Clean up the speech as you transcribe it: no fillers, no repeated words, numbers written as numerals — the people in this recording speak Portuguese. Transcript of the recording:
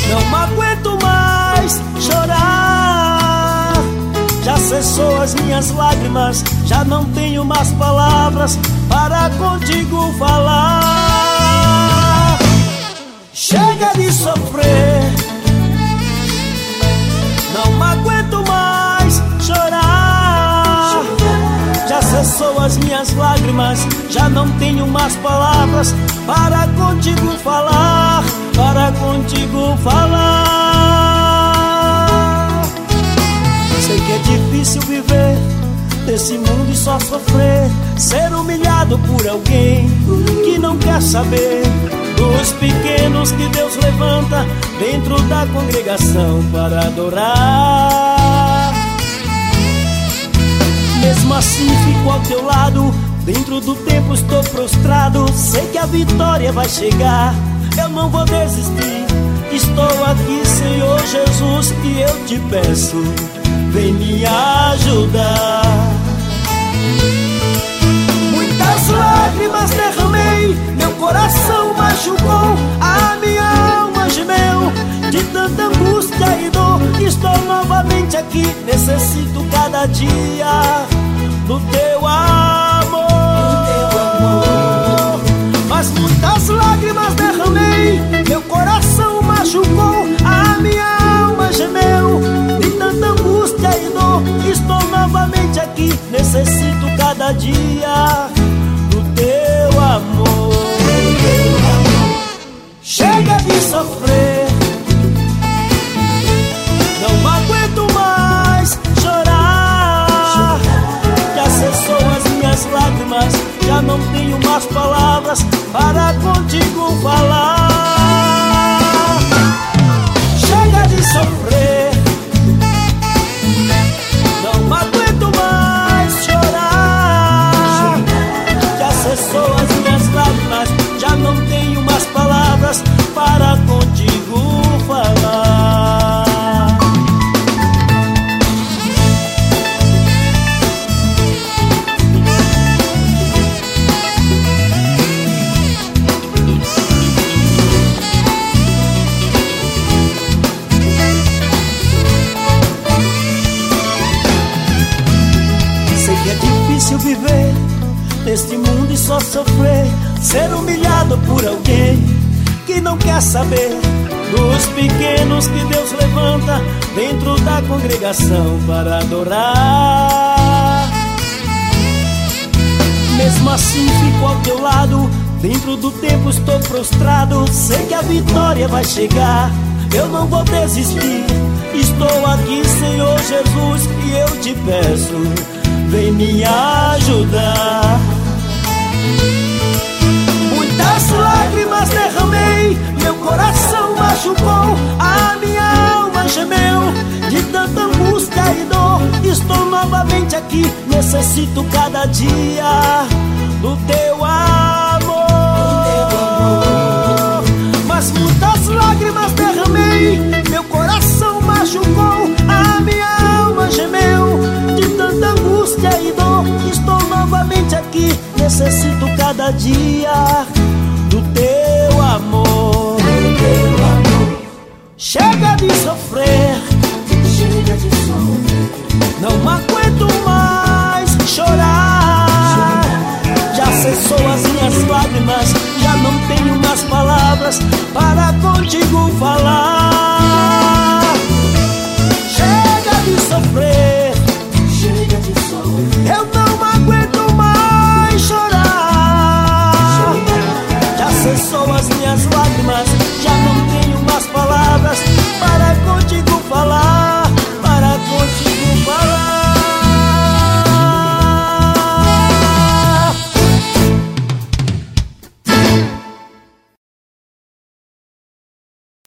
Não aguento mais chorar. Já cessou as minhas lágrimas, já não tenho mais palavras para contigo falar. Chega de sofrer, não aguento mais chorar. Já cessou as minhas lágrimas, já não tenho mais palavras para contigo falar, para contigo falar. Sei que é difícil viver nesse mundo e só sofrer, ser humilhado por alguém que não quer saber dos pequenos que Deus levanta dentro da congregação para adorar. Mesmo assim fico ao teu lado, dentro do tempo estou prostrado. Sei que a vitória vai chegar, eu não vou desistir. Estou aqui, Senhor Jesus, e eu te peço, vem me ajudar. Muitas lágrimas derramei, meu coração machucou, a minha alma gemeu de tanta angústia e dor. Estou novamente aqui, necessito cada dia do teu amor. Mas muitas lágrimas derramei, meu coração machucou, a minha alma gemeu de tanta angústia e dor. Estou novamente aqui, necessito cada dia do teu amor. Chega de sofrer, não aguento mais chorar. Já cessou as minhas lágrimas, já não tenho mais palavras para contigo falar. Chega de sofrer, não aguento mais chorar. Já cessou as minhas lágrimas, já não tenho mais palavras para contigo falar. Sei que é difícil viver neste mundo e só sofrer, ser humilhado por alguém que não quer saber dos pequenos que Deus levanta dentro da congregação para adorar. Mesmo assim fico ao teu lado, dentro do tempo estou prostrado. Sei que a vitória vai chegar, eu não vou desistir. Estou aqui, Senhor Jesus, e eu te peço, vem me ajudar. Muitas lágrimas derramei, meu coração machucou, a minha alma gemeu de tanta angústia e dor. Estou novamente aqui, necessito cada dia do teu amor. Mas muitas lágrimas derramei, meu coração machucou, a minha alma gemeu de tanta angústia e dor. Estou novamente aqui, necessito cada dia do teu amor. Chega de sofrer, chega de sofrer, não aguento mais